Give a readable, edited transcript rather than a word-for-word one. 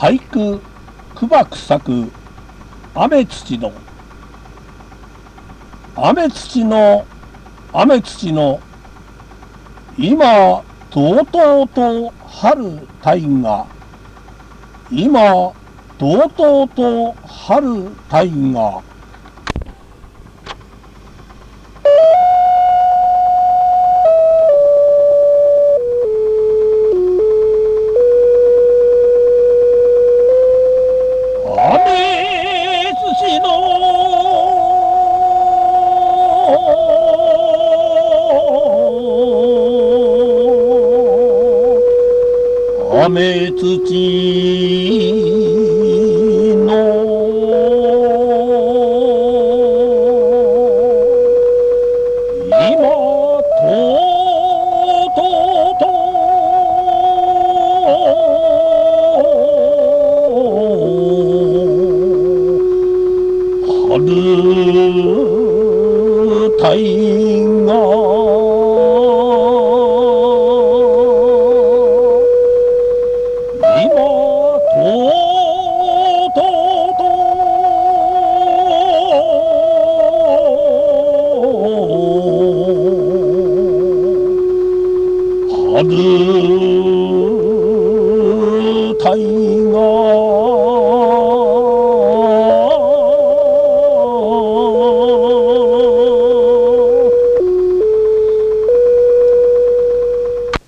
俳句句幕作雨土の雨土の雨土の今とうとうと春大河今とうとうと春大河雨土の今とうとうと春大河春